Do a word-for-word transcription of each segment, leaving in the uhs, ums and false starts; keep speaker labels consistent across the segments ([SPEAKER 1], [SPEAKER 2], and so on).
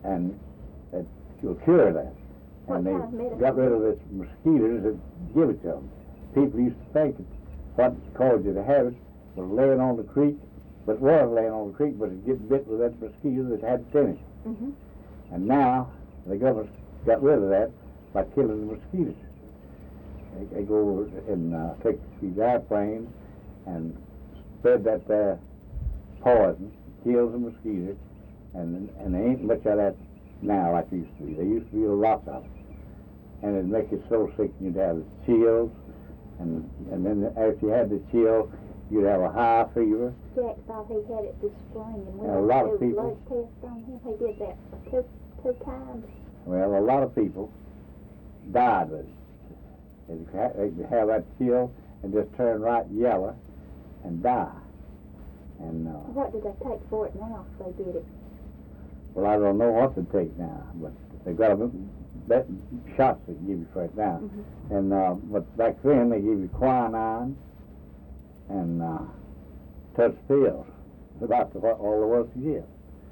[SPEAKER 1] and it will cure that.
[SPEAKER 2] What
[SPEAKER 1] And they
[SPEAKER 2] kind of medicine?
[SPEAKER 1] got rid of this mosquitoes that give it to them. People used to think that what caused you to have it was laying on the creek, but it was laying on the creek, but it get bit with that mosquito that had it in it.
[SPEAKER 2] Mm-hmm.
[SPEAKER 1] And now the government got rid of that by killing the mosquitoes. They, they go over and uh, take these airplanes and spread that there poison, kills the mosquitoes, and and there ain't much of that now like there used to be. There used to be a lot of it. And it'd make you so sick you'd have chills, and and then after you had the chill, you'd have a high fever.
[SPEAKER 2] Jack thought he had it this spring, and we
[SPEAKER 1] And a
[SPEAKER 2] had
[SPEAKER 1] lot
[SPEAKER 2] to
[SPEAKER 1] of
[SPEAKER 2] do a
[SPEAKER 1] people-
[SPEAKER 2] blood test on him. He did that for two, two times.
[SPEAKER 1] Well, a lot of people died with it. They'd ha- they'd have that chill and just turn right yellow and die. And, uh,
[SPEAKER 2] What did they take for it now if they did it?
[SPEAKER 1] well, I don't know what to take now, but they got a bet shots they give you for it now.
[SPEAKER 2] Mm-hmm.
[SPEAKER 1] And, uh, but back then they gave you quinine and, uh, touch pills. About the, what all there was to give.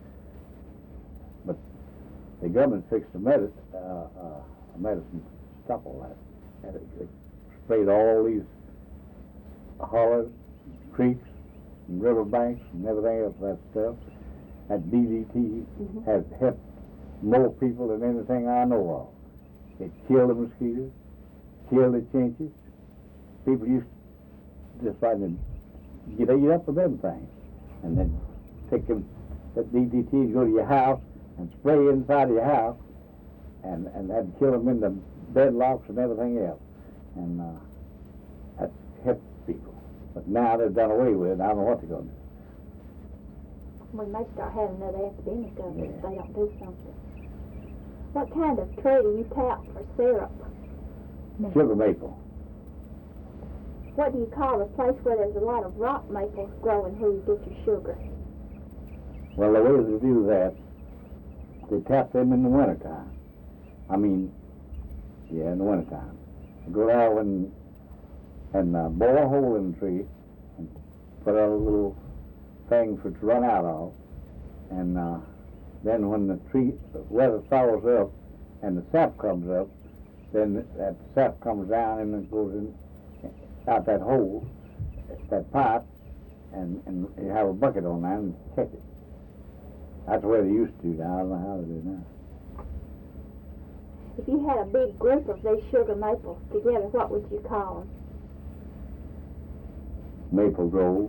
[SPEAKER 1] But the government fixed the medicine, uh, uh, medicine to stop all that. And it, it sprayed all these hollers, creeks, and river banks, and everything else that stuff. That D D T
[SPEAKER 2] Mm-hmm.
[SPEAKER 1] has helped more people than anything I know of. It killed the mosquitoes, killed the chinches. People used to just like to get eat up with them things. And then take them, that D D T, go to your house and spray inside of your house, and, and that'd kill them in the bedlocks and everything else. And uh, that's helped people. But now they've done away with it, I don't know what they're going to do.
[SPEAKER 2] We may start having another epidemic of it if
[SPEAKER 1] Yeah.
[SPEAKER 2] they don't do something. What kind of tree do you tap for syrup?
[SPEAKER 1] Sugar maple.
[SPEAKER 2] What do you call the place where there's a lot of rock maples growing where you get your sugar?
[SPEAKER 1] Well, the way they do that, they tap them in the wintertime. I mean, yeah, in the wintertime. They go out and, and uh, bore a hole in the tree and put out a little thing for it to run out of. And uh, then when the tree, the weather thaws up and the sap comes up, then that sap comes down and it goes in out that hole, that pipe, and, and you have a bucket on that and catch it. That's the way they used to do now. I don't know how they do now.
[SPEAKER 2] If you had a big group of these sugar maples together, what would you call them?
[SPEAKER 1] Maple Grove.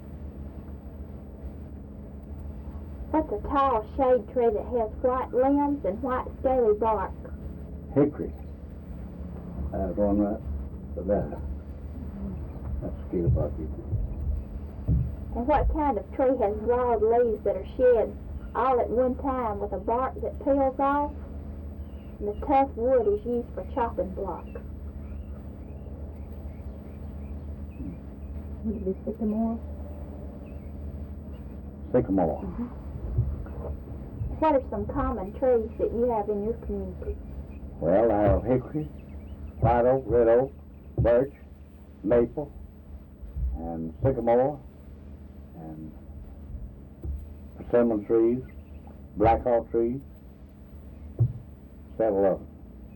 [SPEAKER 2] What's a tall shade tree that has white limbs and white scaly bark?
[SPEAKER 1] Hickory. Uh, going right there. That's scaly bark hickory.
[SPEAKER 2] And what kind of tree has broad leaves that are shed all at one time with a bark that peels off? And the tough wood is used for chopping blocks. Would it be sycamore?
[SPEAKER 1] Sycamore.
[SPEAKER 2] Mm-hmm. What are some common trees that you have in your community?
[SPEAKER 1] Well, I have hickory, white oak, red oak, birch, maple, and sycamore, and persimmon trees, blackhaw trees, several of them.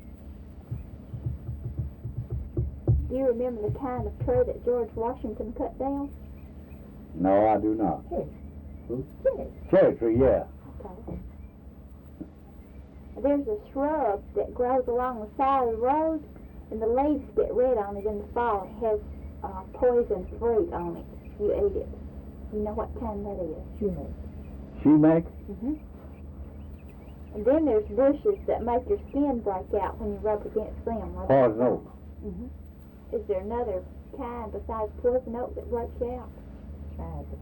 [SPEAKER 2] Do you remember the kind of tree that George Washington cut down?
[SPEAKER 1] No, I do not.
[SPEAKER 2] Cherry.
[SPEAKER 1] Who?
[SPEAKER 2] Cherry.
[SPEAKER 1] Cherry tree, yeah.
[SPEAKER 2] Okay. There's a shrub that grows along the side of the road, and the leaves get red on it in the fall. It has uh, poison fruit on it. You eat it. You know what kind that is? Sumac.
[SPEAKER 1] Sumac?
[SPEAKER 2] Mm-hmm. And then there's bushes that make your skin break out when you rub against them. Like
[SPEAKER 1] Poison oak.
[SPEAKER 2] Mm-hmm. Is there another kind besides poison oak that breaks you out? Ivy.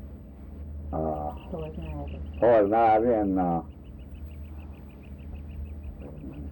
[SPEAKER 1] Uh,
[SPEAKER 2] Poison ivy.
[SPEAKER 1] poison ivy and uh,